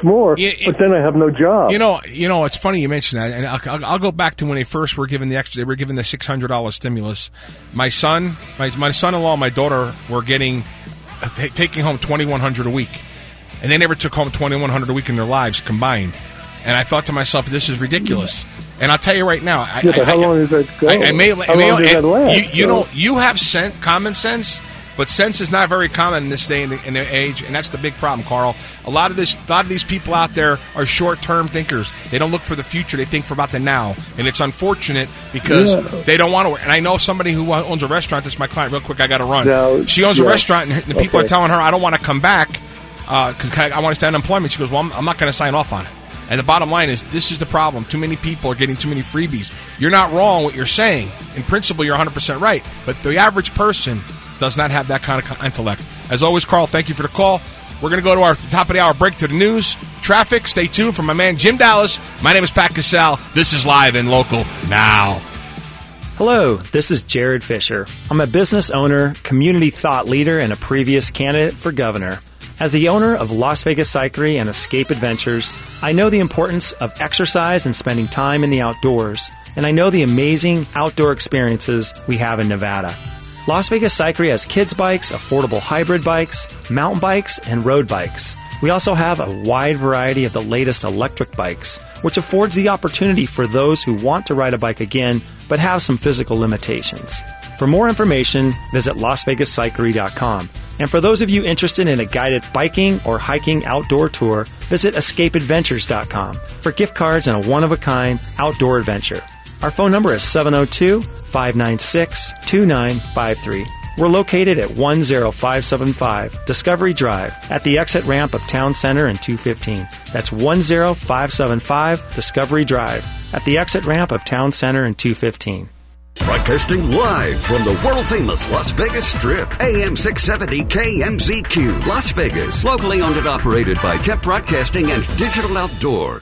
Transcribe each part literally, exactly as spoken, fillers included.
more, Yeah, it- but then I have no job. You know, you know, it's funny you mention that, and I'll, I'll, I'll go back to when they first were given the extra. They were given the six hundred dollar stimulus. My son, my, my son-in-law, and my daughter were getting uh, t- taking home twenty one hundred a week, and they never took home twenty one hundred a week in their lives combined. And I thought to myself, this is ridiculous. And I'll tell you right now, I, yeah, but I, how I, long does that go? I, I may, how I may, long does that last? You, you So- know, you have sen- common sense. But sense is not very common in this day and in their age, and that's the big problem, Carl. A lot of this, a lot of these people out there are short-term thinkers. They don't look for the future; they think for about the now, and it's unfortunate because Yeah. they don't want to work. And I know somebody who owns a restaurant. This is my client. Real quick, I got to run. No, she owns yeah. a restaurant, and the people Okay. are telling her, "I don't want to come back because I want to stay unemployment." She goes, "Well, I'm, I'm not going to sign off on it." And the bottom line is, this is the problem. Too many people are getting too many freebies. You're not wrong what you're saying. In principle, you're one hundred percent right. But the average person does not have that kind of intellect. As always, Carl, thank you for the call. We're going to go to our top of the hour break to the news, traffic. Stay tuned for my man Jim Dallas. My name is Pat Cassell. This is Live and Local Now. Hello, this is Jared Fisher. I'm a business owner, community thought leader, and a previous candidate for governor. As the owner of Las Vegas Cyclery and Escape Adventures, I know the importance of exercise and spending time in the outdoors, and I know the amazing outdoor experiences we have in Nevada. Las Vegas Cyclery has kids bikes, affordable hybrid bikes, mountain bikes, and road bikes. We also have a wide variety of the latest electric bikes, which affords the opportunity for those who want to ride a bike again but have some physical limitations. For more information, visit las vegas cyclery dot com. And for those of you interested in a guided biking or hiking outdoor tour, visit escape adventures dot com for gift cards and a one-of-a-kind outdoor adventure. Our phone number is seven oh two, five nine six, two nine five three. We're located at one oh five seven five Discovery Drive at the exit ramp of Town Center and two fifteen. That's one oh five seven five Discovery Drive at the exit ramp of Town Center and two fifteen. Broadcasting live from the world-famous Las Vegas Strip, A M six seventy K M Z Q, Las Vegas. Locally owned and operated by Kep Broadcasting and Digital Outdoor.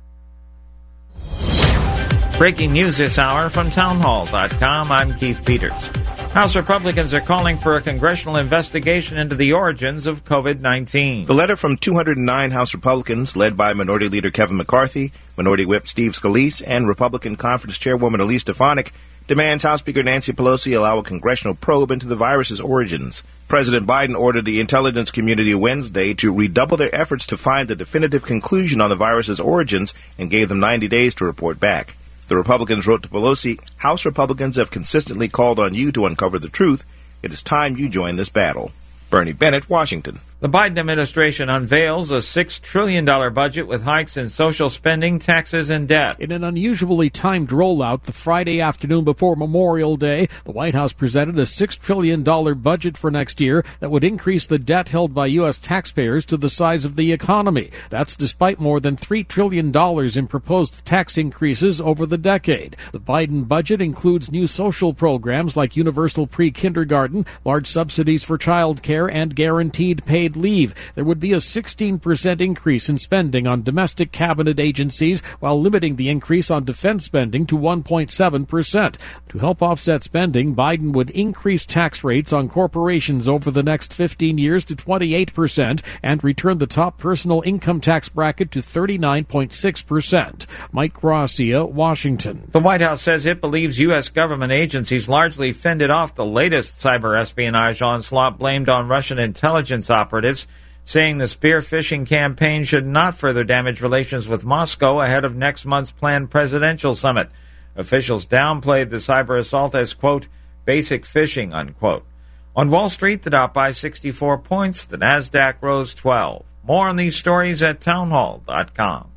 Breaking news this hour from townhall dot com. I'm Keith Peters. House Republicans are calling for a congressional investigation into the origins of COVID nineteen. The letter from two hundred nine House Republicans, led by Minority Leader Kevin McCarthy, Minority Whip Steve Scalise, and Republican Conference Chairwoman Elise Stefanik, demands House Speaker Nancy Pelosi allow a congressional probe into the virus's origins. President Biden ordered the intelligence community Wednesday to redouble their efforts to find a definitive conclusion on the virus's origins and gave them ninety days to report back. The Republicans wrote to Pelosi, House Republicans have consistently called on you to uncover the truth. It is time you join this battle. Bernie Bennett, Washington. The Biden administration unveils a six trillion dollars budget with hikes in social spending, taxes, and debt. In an unusually timed rollout, the Friday afternoon before Memorial Day, the White House presented a six trillion dollars budget for next year that would increase the debt held by U S taxpayers to the size of the economy. That's despite more than three trillion dollars in proposed tax increases over the decade. The Biden budget includes new social programs like universal pre-kindergarten, large subsidies for child care, and guaranteed paid leave. There would be a sixteen percent increase in spending on domestic cabinet agencies while limiting the increase on defense spending to one point seven percent. To help offset spending, Biden would increase tax rates on corporations over the next fifteen years to twenty-eight percent and return the top personal income tax bracket to thirty-nine point six percent. Mike Gracia, Washington. The White House says it believes U S government agencies largely fended off the latest cyber espionage onslaught blamed on Russian intelligence operatives, saying the spear phishing campaign should not further damage relations with Moscow ahead of next month's planned presidential summit. Officials downplayed the cyber assault as, quote, basic phishing, unquote. On Wall Street, the Dow by sixty-four points, the NASDAQ rose twelve. More on these stories at townhall dot com.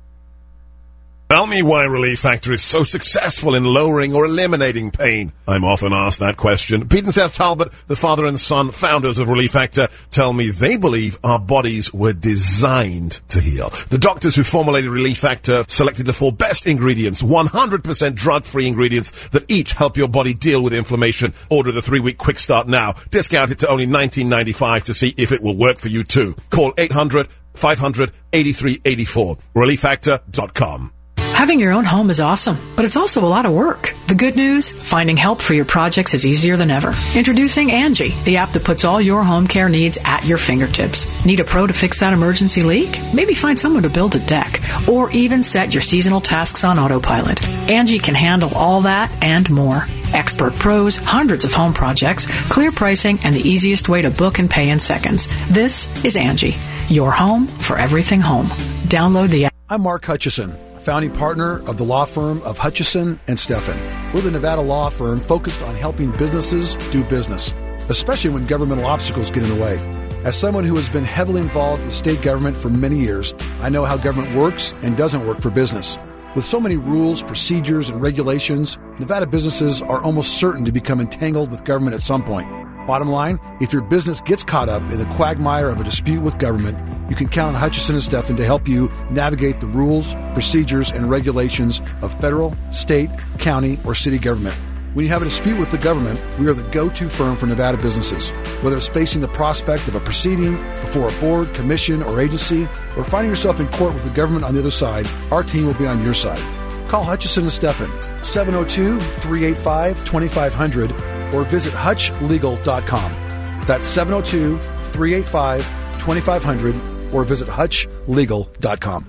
Tell me why Relief Factor is so successful in lowering or eliminating pain. I'm often asked that question. Pete and Seth Talbot, the father and son founders of Relief Factor, tell me they believe our bodies were designed to heal. The doctors who formulated Relief Factor selected the four best ingredients, one hundred percent drug-free ingredients that each help your body deal with inflammation. Order the three-week quick start now. Discount it to only nineteen ninety-five to see if it will work for you too. Call eight hundred, five hundred, eighty-three eighty-four. relief factor dot com. Having your own home is awesome, but it's also a lot of work. The good news? Finding help for your projects is easier than ever. Introducing Angie, the app that puts all your home care needs at your fingertips. Need a pro to fix that emergency leak? Maybe find someone to build a deck, or even set your seasonal tasks on autopilot. Angie can handle all that and more. Expert pros, hundreds of home projects, clear pricing, and the easiest way to book and pay in seconds. This is Angie, your home for everything home. Download the app. I'm Mark Hutchison, founding partner of the law firm of Hutchison and Steffen. We're the Nevada law firm focused on helping businesses do business, especially when governmental obstacles get in the way. As someone who has been heavily involved with state government for many years, I know how government works and doesn't work for business. With so many rules, procedures, and regulations, Nevada businesses are almost certain to become entangled with government at some point. Bottom line, if your business gets caught up in the quagmire of a dispute with government, you can count on Hutchison and Steffen to help you navigate the rules, procedures, and regulations of federal, state, county, or city government. When you have a dispute with the government, we are the go-to firm for Nevada businesses. Whether it's facing the prospect of a proceeding before a board, commission, or agency, or finding yourself in court with the government on the other side, our team will be on your side. Call Hutchison and Steffen, seven oh two, three eight five, two five zero zero, or visit hutch legal dot com. That's seven oh two, three eight five, two five zero zero, or visit hutch legal dot com.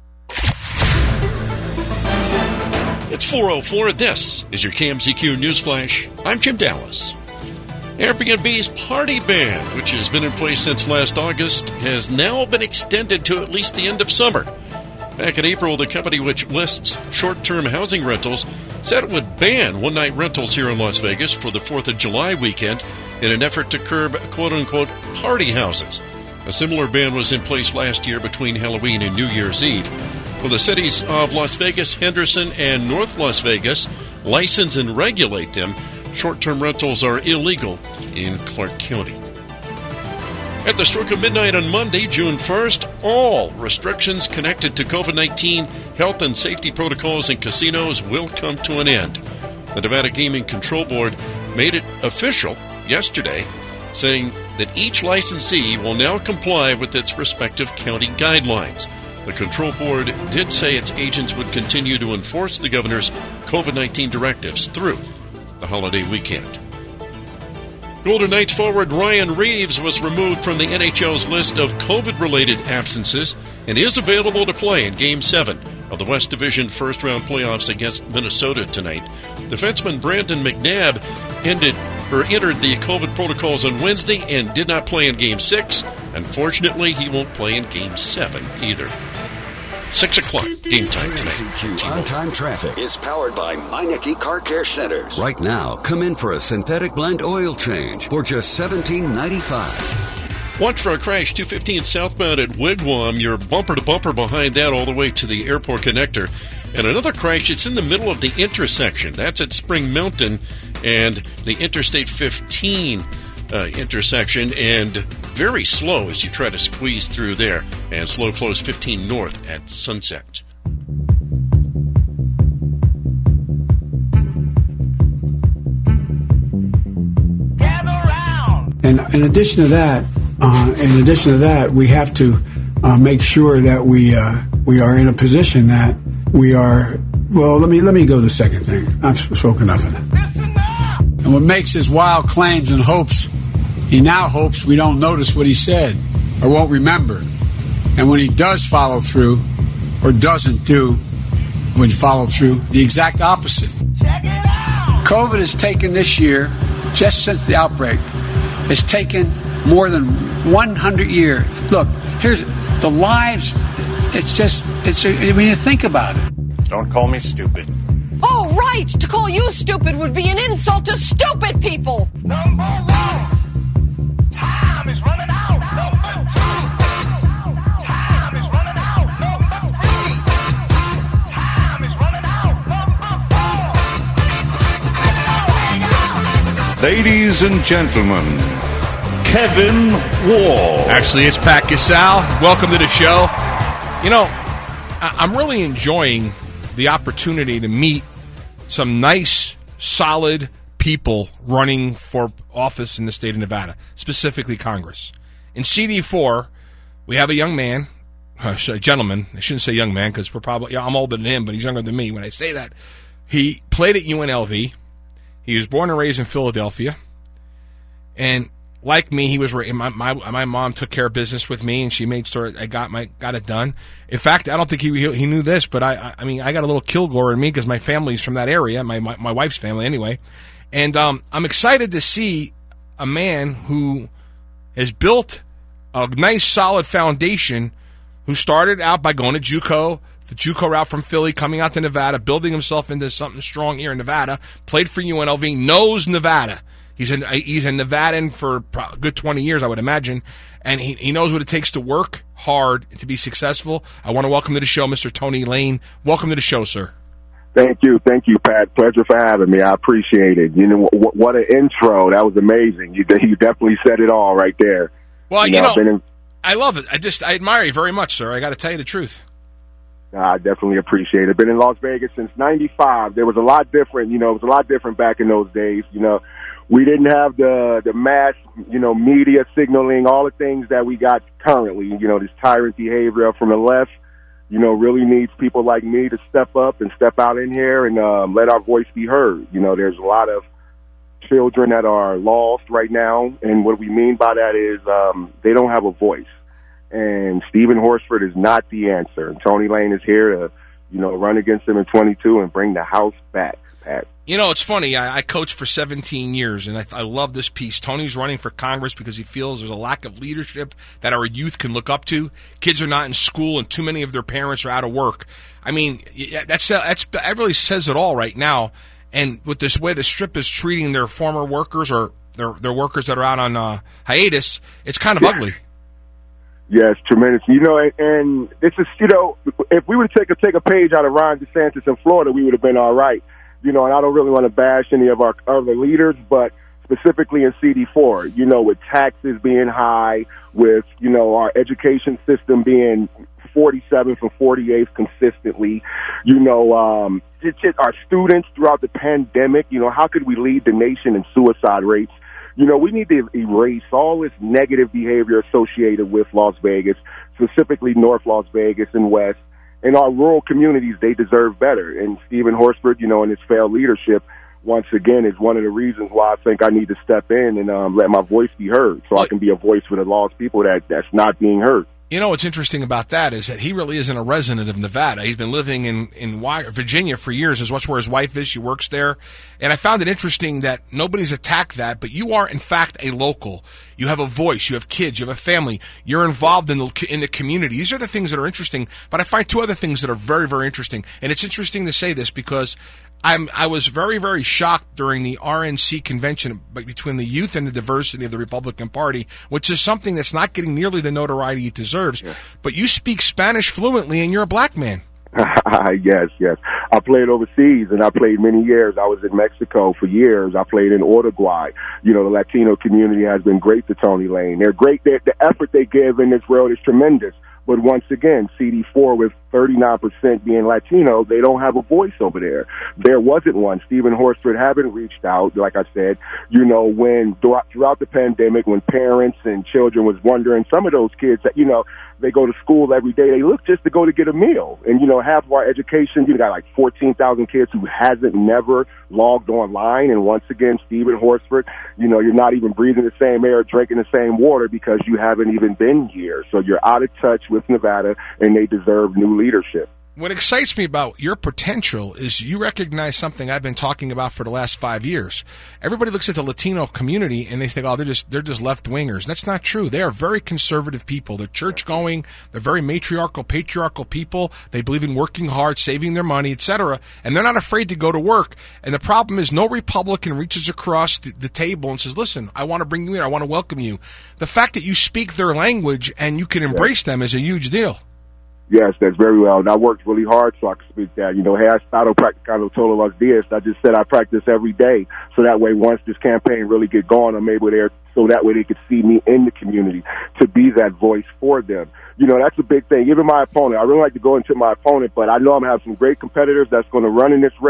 It's four oh four. This is your K M Z Q News Flash. I'm Jim Dallas. Airbnb's party ban, which has been in place since last August, has now been extended to at least the end of summer. Back in April, the company which lists short-term housing rentals said it would ban one-night rentals here in Las Vegas for the fourth of July weekend in an effort to curb quote-unquote party houses. A similar ban was in place last year between Halloween and New Year's Eve. Well, the cities of Las Vegas, Henderson, and North Las Vegas license and regulate them. Short-term rentals are illegal in Clark County. At the stroke of midnight on Monday, June first, all restrictions connected to COVID nineteen health and safety protocols in casinos will come to an end. The Nevada Gaming Control Board made it official yesterday, saying that each licensee will now comply with its respective county guidelines. The control board did say its agents would continue to enforce the governor's COVID nineteen directives through the holiday weekend. Golden Knights forward Ryan Reeves was removed from the N H L's list of COVID-related absences and is available to play in Game seven of the West Division first-round playoffs against Minnesota tonight. Defenseman Brandon McNabb ended or entered the COVID protocols on Wednesday and did not play in Game six. Unfortunately, he won't play in Game seven either. six o'clock, game time tonight. On-time traffic is powered by Meineke Car Care Centers. Right now, come in for a synthetic blend oil change for just seventeen ninety-five. Watch for a crash two fifteen southbound at Wigwam. You're bumper-to-bumper behind that all the way to the airport connector. And another crash, it's in the middle of the intersection. That's at Spring Mountain and the Interstate fifteen uh, intersection, and very slow as you try to squeeze through there. And slow flows fifteen north at Sunset. And in addition to that, uh, in addition to that, we have to uh, make sure that we uh, we are in a position that we are. Well, let me let me go to the second thing. I've spoken enough of it. And what makes his wild claims and hopes, he now hopes we don't notice what he said or won't remember. And when he does follow through or doesn't do when follow through, the exact opposite. Check it out. COVID has taken this year, just since the outbreak, has taken more than one hundred years. Look, here's the lives. It's just, it's a, when you think about it. Don't call me stupid. Oh, right. To call you stupid would be an insult to stupid people. Number one. Time is running out. Number two. Time is running out. Number three. Time is running out. Number four. Ladies and gentlemen, Kevin Wall. Actually, it's Pat Gasal. Welcome to the show. You know, I'm really enjoying the opportunity to meet some nice, solid people running for office in the state of Nevada, specifically Congress. In C D four, we have a young man uh, gentleman, I shouldn't say young man because we're probably, yeah, I'm older than him, but he's younger than me. When I say that, he played at U N L V. He was born and raised in Philadelphia. And like me, he was my, my my mom took care of business with me, and she made sure I got my got it done. In fact, I don't think he he knew this, but I I mean I got a little Kilgore in me because my family's from that area, my my, my wife's family anyway, and um, I'm excited to see a man who has built a nice solid foundation, who started out by going to JUCO, the JUCO route from Philly, coming out to Nevada, building himself into something strong here in Nevada. Played for U N L V, knows Nevada. He's in he's in Nevadan for a good twenty years, I would imagine, and he, he knows what it takes to work hard to be successful. I want to welcome to the show Mister Tony Lane. Welcome to the show, sir. Thank you. Thank you, Pat. Pleasure for having me. I appreciate it. You know, what, what an intro. That was amazing. You, you definitely said it all right there. Well, you you know, know in, I love it. I just I admire you very much, sir. I got to tell you the truth. I definitely appreciate it. Been in Las Vegas since ninety-five. There was a lot different. You know, it was a lot different back in those days. You know, we didn't have the the mass, you know, media signaling, all the things that we got currently. You know, this tyrant behavior from the left, you know, really needs people like me to step up and step out in here and um, let our voice be heard. You know, there's a lot of children that are lost right now, and what we mean by that is um, they don't have a voice. And Stephen Horsford is not the answer. And Tony Lane is here to, you know, run against him in twenty-two and bring the house back, Pat. You know, it's funny. I, I coached for seventeen years, and I, I love this piece. Tony's running for Congress because he feels there's a lack of leadership that our youth can look up to. Kids are not in school, and too many of their parents are out of work. I mean, that's that's that really says it all right now. And with this way the Strip is treating their former workers or their their workers that are out on uh, hiatus, it's kind of ugly. Yes, tremendous. You know, and, and this is, you know, if we were to take a, take a page out of Ron DeSantis in Florida, we would have been all right. You know, and I don't really want to bash any of our other leaders, but specifically in C D four, you know, with taxes being high, with, you know, our education system being forty-seventh and forty-eighth consistently, you know, um, it's just our students throughout the pandemic, you know, how could we lead the nation in suicide rates? You know, we need to erase all this negative behavior associated with Las Vegas, specifically North Las Vegas and West. In our rural communities, they deserve better. And Stephen Horsford, you know, in his failed leadership, once again, is one of the reasons why I think I need to step in and um, let my voice be heard, so I can be a voice for the lost people that that's not being heard. You know what's interesting about that is that he really isn't a resident of Nevada. He's been living in, in Virginia for years, is that's where his wife is. She works there. And I found it interesting that nobody's attacked that, but you are, in fact, a local. You have a voice. You have kids. You have a family. You're involved in the, in the community. These are the things that are interesting, but I find two other things that are very, very interesting. And it's interesting to say this because I'm, I was very, very shocked during the R N C convention between the youth and the diversity of the Republican Party, which is something that's not getting nearly the notoriety it deserves. Yeah. But you speak Spanish fluently, and you're a black man. Yes, yes. I played overseas, and I played many years. I was in Mexico for years. I played in Uruguay. You know, the Latino community has been great to Tony Lane. They're great. They're, the effort they give in this world is tremendous. But once again, C D four with thirty-nine percent being Latino, they don't have a voice over there. There wasn't one. Stephen Horsford haven't reached out, like I said. You know, when throughout the pandemic, when parents and children was wondering, some of those kids, you know, they go to school every day. They look just to go to get a meal. And, you know, half of our education, you got like fourteen thousand kids who hasn't never logged online. And once again, Stephen Horsford, you know, you're not even breathing the same air, drinking the same water because you haven't even been here. So you're out of touch with Nevada, and they deserve new leadership. What excites me about your potential is you recognize something I've been talking about for the last five years. Everybody looks at the Latino community and they think, oh, they're just they're just left-wingers. That's not true. They are very conservative people. They're church-going. They're very matriarchal, patriarchal people. They believe in working hard, saving their money, et cetera. And they're not afraid to go to work. And the problem is no Republican reaches across the, the table and says, listen, I want to bring you in. I want to welcome you. The fact that you speak their language and you can embrace them is a huge deal. Yes, that's very well. And I worked really hard so I could speak that. You know, hey, I estado practicando todos los días. I just said I practice every day. So that way, once this campaign really get going, I'm able there, so that way they could see me in the community to be that voice for them. You know, that's a big thing. Even my opponent, I really like to go into my opponent, but I know I'm going to have some great competitors that's going to run in this race.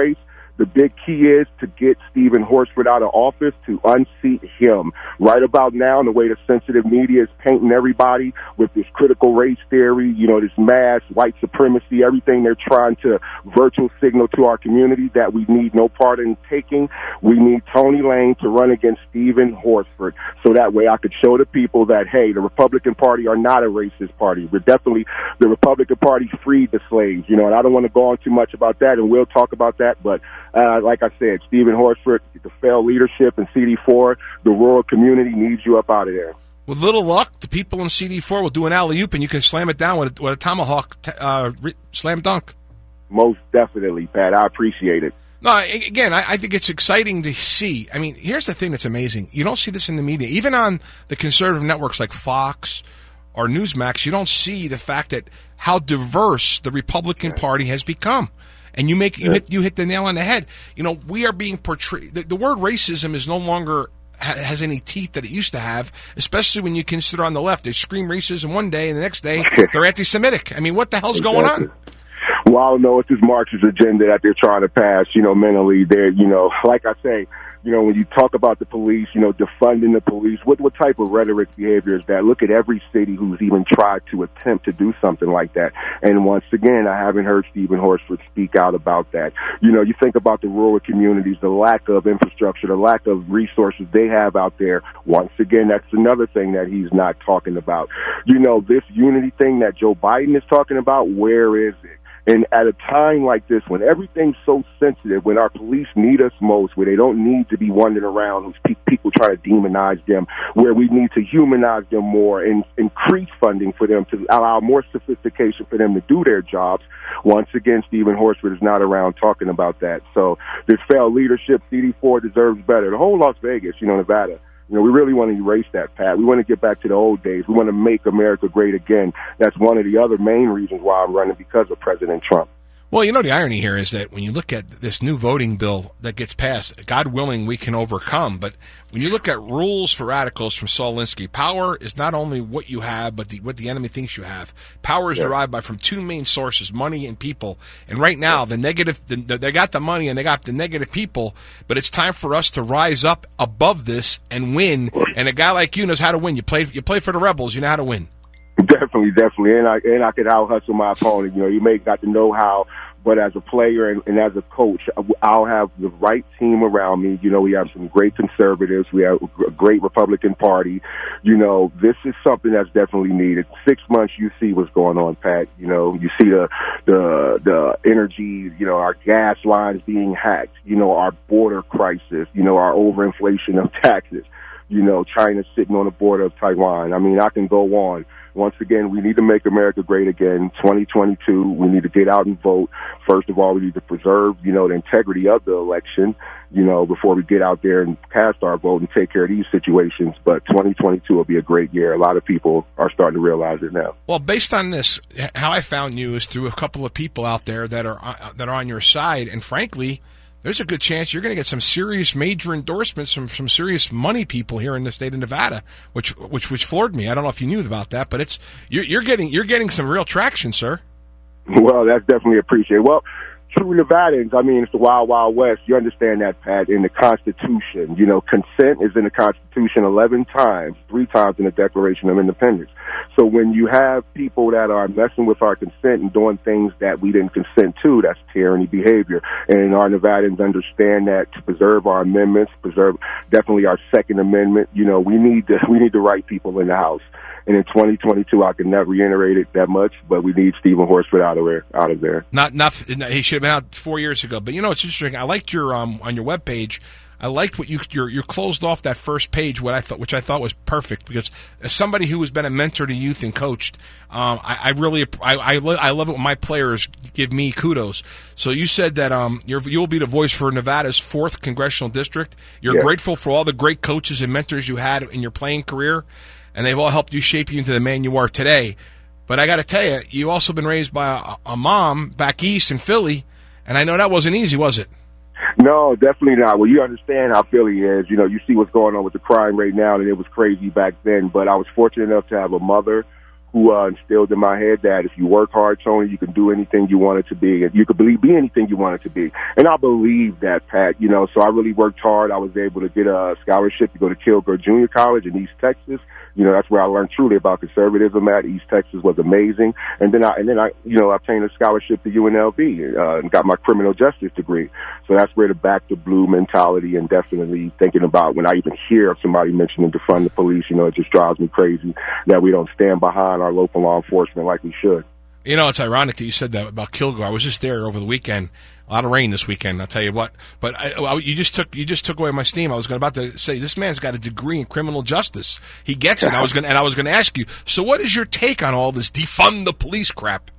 The big key is to get Stephen Horsford out of office, to unseat him. Right about now, the way the sensitive media is painting everybody with this critical race theory, you know, this mass white supremacy, everything they're trying to virtual signal to our community that we need no part in taking. We need Tony Lane to run against Stephen Horsford, so that way I could show the people that, hey, the Republican Party are not a racist party. We're definitely, the Republican Party freed the slaves, you know, and I don't want to go on too much about that, and we'll talk about that, but Uh, like I said, Stephen Horsford, the failed leadership in C D four, the rural community needs you up out of there. With little luck, the people in C D four will do an alley-oop, and you can slam it down with a, with a tomahawk t- uh, re- slam dunk. Most definitely, Pat. I appreciate it. No, again, I, I think it's exciting to see. I mean, here's the thing that's amazing. You don't see this in the media. Even on the conservative networks like Fox or Newsmax, you don't see the fact that how diverse the Republican Party has become. And you make you hit you hit the nail on the head. You know, we are being portrayed. The, the word racism is no longer ha, has any teeth that it used to have. Especially when you consider on the left, they scream racism one day, and the next day they're anti-Semitic. I mean, what the hell's Exactly. going on? Well, I don't know. It's this Marxist agenda that they're trying to pass. You know, mentally, they're you know, like I say. You know, when you talk about the police, you know, defunding the police, what what type of rhetoric behavior is that? Look at every city who's even tried to attempt to do something like that. And once again, I haven't heard Stephen Horsford speak out about that. You know, you think about the rural communities, the lack of infrastructure, the lack of resources they have out there. Once again, that's another thing that he's not talking about. You know, this unity thing that Joe Biden is talking about, where is it? And at a time like this, when everything's so sensitive, when our police need us most, where they don't need to be wandering around, who's pe- people try to demonize them, where we need to humanize them more and increase funding for them to allow more sophistication for them to do their jobs. Once again, Stephen Horsford is not around talking about that. So this failed leadership, C D four deserves better. The whole Las Vegas, you know, Nevada. You know, we really want to erase that, Pat. We want to get back to the old days. We want to make America great again. That's one of the other main reasons why I'm running, because of President Trump. Well, you know, the irony here is that when you look at this new voting bill that gets passed, God willing, we can overcome. But when you look at rules for radicals from Saul Alinsky, power is not only what you have, but the, what the enemy thinks you have. Power is Yeah. derived by from two main sources, money and people. And right now, the negative, the, the, they got the money and they got the negative people, but it's time for us to rise up above this and win. And a guy like you knows how to win. You play, you play for the rebels. You know how to win. Definitely, definitely, and I and I could out hustle my opponent. You know, you may got to know how, but as a player and, and as a coach, I'll have the right team around me. You know, we have some great conservatives, we have a great Republican Party. You know, this is something that's definitely needed. Six months, you see what's going on, Pat. You know, you see the the the energy. You know, our gas lines being hacked. You know, our border crisis. You know, our overinflation of taxes. You know, China sitting on the border of Taiwan. I mean, I can go on. Once again, we need to make America great again. twenty twenty-two, we need to get out and vote. First of all, we need to preserve, you know, the integrity of the election, you know, before we get out there and cast our vote and take care of these situations. But twenty twenty-two will be a great year. A lot of people are starting to realize it now. Well, based on this, how I found you is through a couple of people out there that are uh, that are on your side, and frankly, there's a good chance you're going to get some serious major endorsements from some serious money people here in the state of Nevada, which which which floored me. I don't know if you knew about that, but it's you're, you're getting you're getting some real traction, sir. Well, that's definitely appreciated. Well, true Nevadans, I mean, it's the Wild Wild West. You understand that, Pat, in the Constitution. You know, consent is in the Constitution eleven times, three times in the Declaration of Independence. So when you have people that are messing with our consent and doing things that we didn't consent to, that's tyranny behavior. And our Nevadans understand that to preserve our amendments, preserve definitely our Second Amendment, you know, we need to, we need the right people in the House. And in twenty twenty-two, I can never reiterate it that much, but we need Stephen Horsford out of there. Out of there. Not, not. He should have been out four years ago. But you know, it's interesting. I liked your um on your webpage. I liked what you you you closed off that first page, what I thought, which I thought was perfect, because as somebody who has been a mentor to youth and coached, um, I, I really I I, I love it when my players give me kudos. So you said that um you're, you'll be the voice for Nevada's fourth congressional district. You're Yeah. grateful for all the great coaches and mentors you had in your playing career, and they've all helped you shape you into the man you are today. But I got to tell you, you've also been raised by a, a mom back east in Philly, and I know that wasn't easy, was it? No, definitely not. Well, you understand how Philly is. You know, you see what's going on with the crime right now, and it was crazy back then. But I was fortunate enough to have a mother who uh, instilled in my head that if you work hard, Tony, you can do anything you want it to be, and you can believe, be anything you want it to be. And I believe that, Pat. You know, so I really worked hard. I was able to get a scholarship to go to Kilgore Junior College in East Texas. You know, that's where I learned truly about conservatism at. East Texas was amazing. And then I, and then I, you know, obtained a scholarship to U N L V, uh, and got my criminal justice degree. So that's where the back to blue mentality, and definitely thinking about when I even hear of somebody mentioning defund the police, you know, it just drives me crazy that we don't stand behind our local law enforcement like we should. You know, it's ironic that you said that about Kilgore. I was just there over the weekend. A lot of rain this weekend, I'll tell you what. But I, I, you just took you just took away my steam. I was about to say this man's got a degree in criminal justice. He gets it. I was going and I was going to ask you. So, what is your take on all this defund the police crap?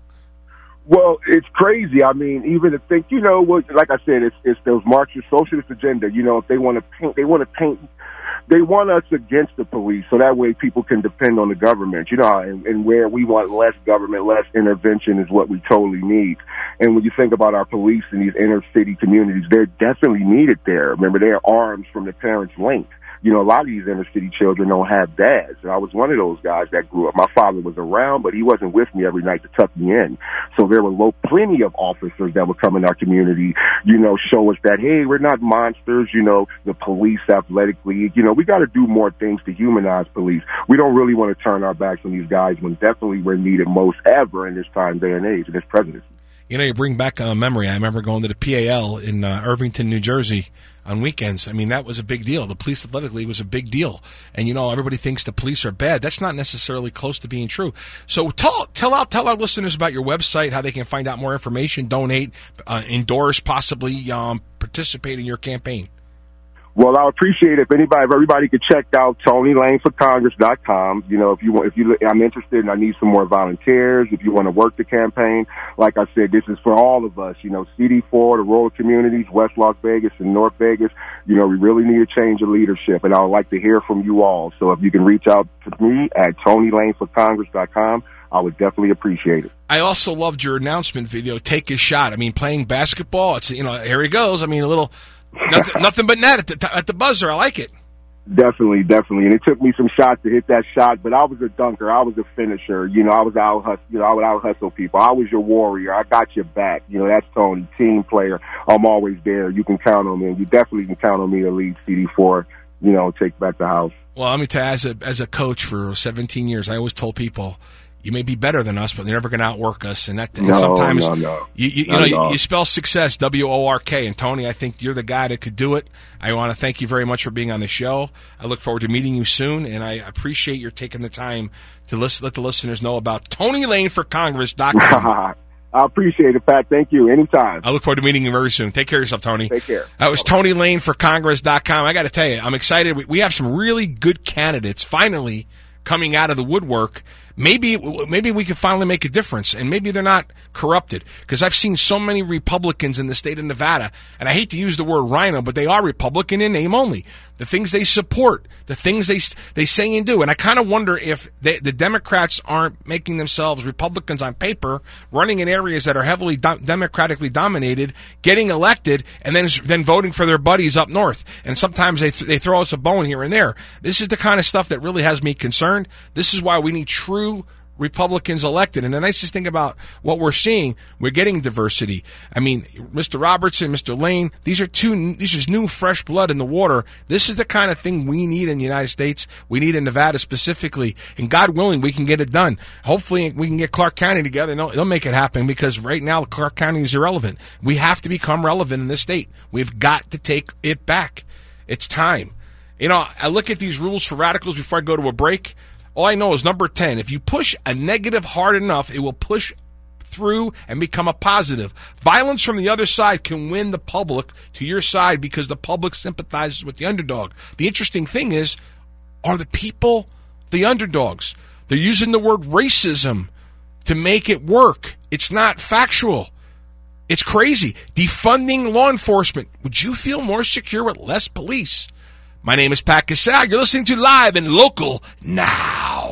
Well, it's crazy. I mean, even to think, you know, like I said, it's it's those Marxist socialist agenda. You know, if they want to paint, they want to paint. They want us against the police, so that way people can depend on the government, you know, and, and where we want less government, less intervention is what we totally need. And when you think about our police in these inner city communities, they're definitely needed there. Remember, they're arms from the parents' length. You know, a lot of these inner city children don't have dads. And I was one of those guys that grew up. My father was around, but he wasn't with me every night to tuck me in. So there were low, plenty of officers that would come in our community, you know, show us that, hey, we're not monsters, you know, the police athletic league. You know, we got to do more things to humanize police. We don't really want to turn our backs on these guys when definitely we're needed most ever in this time, day, and age, in this presidency. You know, you bring back a memory. I remember going to the P A L in uh, Irvington, New Jersey on weekends. I mean, that was a big deal. The Police Athletic League was a big deal. And, you know, everybody thinks the police are bad. That's not necessarily close to being true. So tell tell out, tell our listeners about your website, how they can find out more information, donate, uh, endorse, possibly um, participate in your campaign. Well, I appreciate it if anybody, if everybody could check out Tony Lane for Congress dot com. You know, if you want, if you, I'm interested and I need some more volunteers. If you want to work the campaign, like I said, this is for all of us. You know, C D four, the rural communities, West Las Vegas and North Vegas. You know, we really need a change of leadership, and I would like to hear from you all. So if you can reach out to me at Tony Lane for Congress dot com, I would definitely appreciate it. I also loved your announcement video, Take a Shot. I mean, playing basketball, it's, you know, here he goes. I mean, a little, nothing, nothing but net at the, at the buzzer. I like it. Definitely, definitely. And it took me some shots to hit that shot, but I was a dunker. I was a finisher. You know, I was out hustle, you know, I would out hustle people. I was your warrior. I got your back. You know, that's Tony, team player. I'm always there. You can count on me. And you definitely can count on me to lead C D four, you know, take back the house. Well, let me tell you, as a, as a coach for seventeen years, I always told people, you may be better than us, but you're never going to outwork us. And that, and no, sometimes no, no. you, you, you know, you, you spell success W O R K. And Tony, I think you're the guy that could do it. I want to thank you very much for being on the show. I look forward to meeting you soon, and I appreciate your taking the time to listen, let the listeners know about Tony Lane for Congress dot com. I appreciate it, Pat. Thank you. Anytime. I look forward to meeting you very soon. Take care of yourself, Tony. Take care. That was Tony Lane for Congress dot com. I got to tell you, I'm excited. We, we have some really good candidates finally coming out of the woodwork. Maybe maybe we can finally make a difference, and maybe they're not corrupted, because I've seen so many Republicans in the state of Nevada, and I hate to use the word rhino, but they are Republican in name only. The things they support, the things they they say and do, and I kind of wonder if they, the Democrats aren't making themselves Republicans on paper, running in areas that are heavily do- democratically dominated, getting elected, and then then voting for their buddies up north. And sometimes they th- they throw us a bone here and there. This is the kind of stuff that really has me concerned. This is why we need true Republicans elected. And the nicest thing about what we're seeing, we're getting diversity. I mean, Mister Robertson, Mister Lane, these are two, these is new fresh blood in the water. This is the kind of thing we need in the United States. We need in Nevada specifically. And God willing, we can get it done. Hopefully we can get Clark County together and they'll, they'll make it happen, because right now Clark County is irrelevant. We have to become relevant in this state. We've got to take it back. It's time. You know, I look at these rules for radicals before I go to a break. All I know is number ten. If you push a negative hard enough, it will push through and become a positive. Violence from the other side can win the public to your side because the public sympathizes with the underdog. The interesting thing is, are the people the underdogs? They're using the word racism to make it work. It's not factual. It's crazy. Defunding law enforcement. Would you feel more secure with less police? My name is Pat Casal. You're listening to Live and Local Now.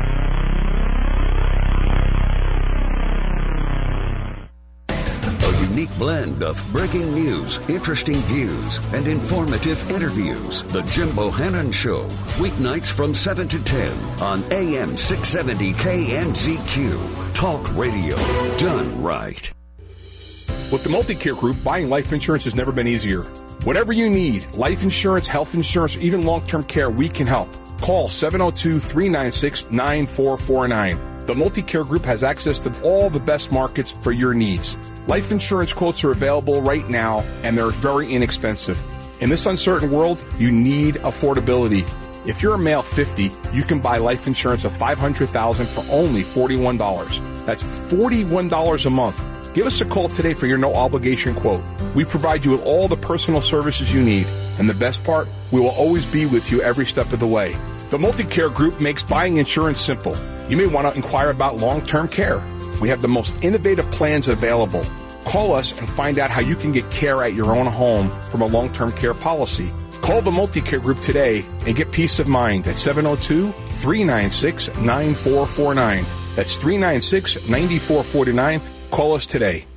A unique blend of breaking news, interesting views, and informative interviews. The Jim Bohannon Show, weeknights from seven to ten on A M six seventy K M Z Q. Talk radio done right. With the Multicare Group, buying life insurance has never been easier. Whatever you need, life insurance, health insurance, or even long-term care, we can help. Call seven oh two, three nine six, nine four four nine. The Multicare Group has access to all the best markets for your needs. Life insurance quotes are available right now, and they're very inexpensive. In this uncertain world, you need affordability. If you're a male fifty, you can buy life insurance of five hundred thousand dollars for only forty-one dollars. That's forty-one dollars a month. Give us a call today for your no-obligation quote. We provide you with all the personal services you need. And the best part, we will always be with you every step of the way. The Multicare Group makes buying insurance simple. You may want to inquire about long-term care. We have the most innovative plans available. Call us and find out how you can get care at your own home from a long-term care policy. Call the Multicare Group today and get peace of mind at seven oh two, three nine six, nine four four nine. That's three nine six, nine four four nine. Call us today.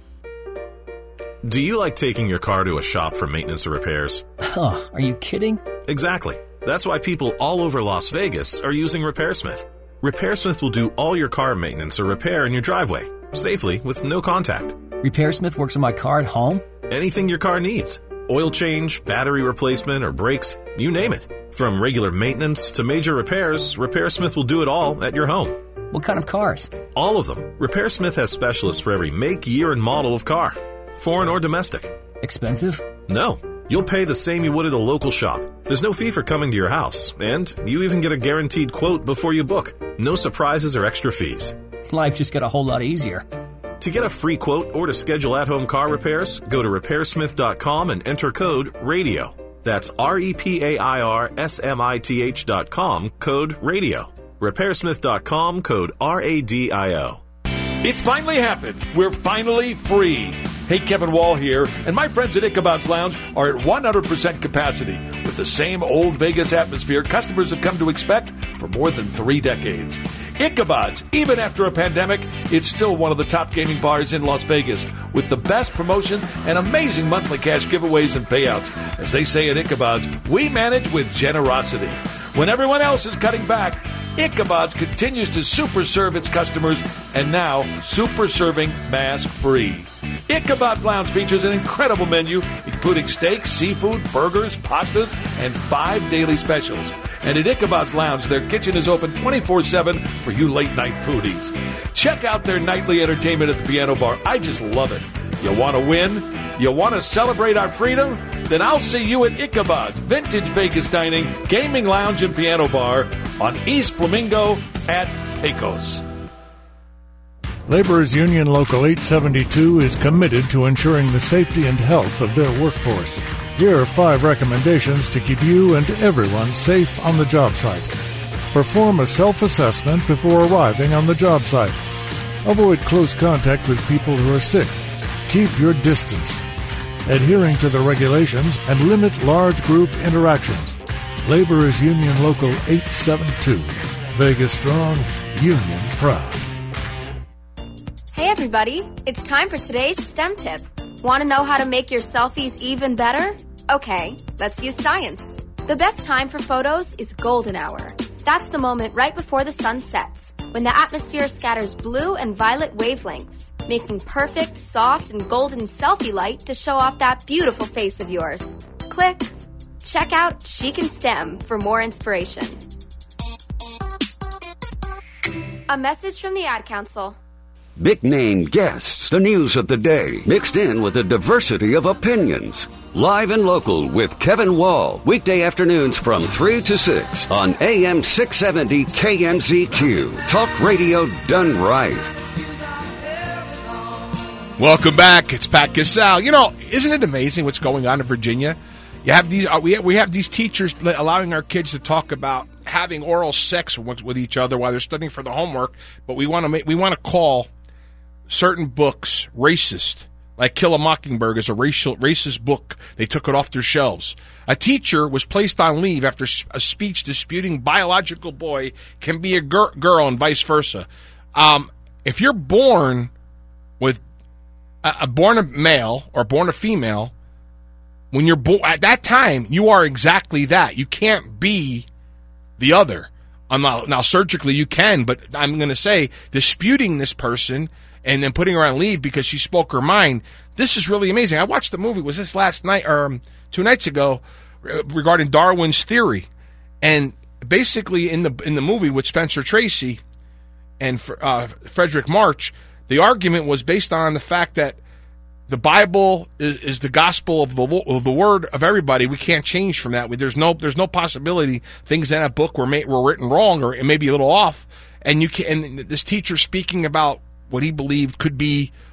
Do you like taking your car to a shop for maintenance or repairs? Huh, are you kidding? Exactly. That's why people all over Las Vegas are using RepairSmith. RepairSmith will do all your car maintenance or repair in your driveway, safely with no contact. RepairSmith works on my car at home? Anything your car needs. Oil change, battery replacement, or brakes, you name it. From regular maintenance to major repairs, RepairSmith will do it all at your home. What kind of cars? All of them. RepairSmith has specialists for every make, year, and model of car. Foreign or domestic. Expensive? No. You'll pay the same you would at a local shop. There's no fee for coming to your house. And you even get a guaranteed quote before you book. No surprises or extra fees. Life just got a whole lot easier. To get a free quote or to schedule at-home car repairs, go to repair smith dot com and enter code RADIO. That's R E P A I R S M I T H dot com, code RADIO. repair smith dot com, code R A D I O. It's finally happened. We're finally free. Hey, Kevin Wall here, and my friends at Ichabod's Lounge are at one hundred percent capacity with the same old Vegas atmosphere customers have come to expect for more than three decades. Ichabod's, even after a pandemic, it's still one of the top gaming bars in Las Vegas with the best promotions and amazing monthly cash giveaways and payouts. As they say at Ichabod's, we manage with generosity. When everyone else is cutting back, Ichabod's continues to super serve its customers and now super serving mask free. Ichabod's Lounge features an incredible menu, including steaks, seafood, burgers, pastas, and five daily specials. And at Ichabod's Lounge, their kitchen is open twenty-four seven for you late-night foodies. Check out their nightly entertainment at the Piano Bar. I just love it. You want to win? You want to celebrate our freedom? Then I'll see you at Ichabod's Vintage Vegas Dining, Gaming Lounge, and Piano Bar on East Flamingo at Pecos. Laborers Union Local eight seventy-two is committed to ensuring the safety and health of their workforce. Here are five recommendations to keep you and everyone safe on the job site. Perform a self-assessment before arriving on the job site. Avoid close contact with people who are sick. Keep your distance. Adhering to the regulations and limit large group interactions. Laborers Union Local eight seventy-two. Vegas strong, union proud. Hey everybody, it's time for today's STEM tip. Want to know how to make your selfies even better? Okay, let's use science. The best time for photos is golden hour. That's the moment right before the sun sets, when the atmosphere scatters blue and violet wavelengths, making perfect, soft, and golden selfie light to show off that beautiful face of yours. Click. Check out Chic and STEM for more inspiration. A message from the Ad Council. Big name guests, the news of the day, mixed in with a diversity of opinions. Live and local with Kevin Wall, weekday afternoons from three to six on A M six seventy K M Z Q. Talk radio done right. Welcome back. It's Pat Casale. You know, isn't it amazing what's going on in Virginia? You have these. Uh, we have, we have these teachers allowing our kids to talk about having oral sex with, with each other while they're studying for the homework. But we want to make we want to call certain books racist, like Kill a Mockingbird is a racial racist book. They took it off their shelves. A teacher was placed on leave after a speech disputing biological boy can be a gir- girl and vice versa. Um, if you're born with a, a born a male or born a female, when you're born at that time, you are exactly that. You can't be the other. I'm not, now surgically you can, but I'm going to say disputing this person and then putting her on leave because she spoke her mind. This is really amazing. I watched the movie. Was this last night or um, two nights ago regarding Darwin's theory? And basically, in the in the movie with Spencer Tracy and uh, Frederick March, the argument was based on the fact that the Bible is, is the gospel of the of the word of everybody. We can't change from that. There's no there's no possibility things in that book were made, were written wrong or it may be a little off. And you can. And this teacher speaking about what he believed could be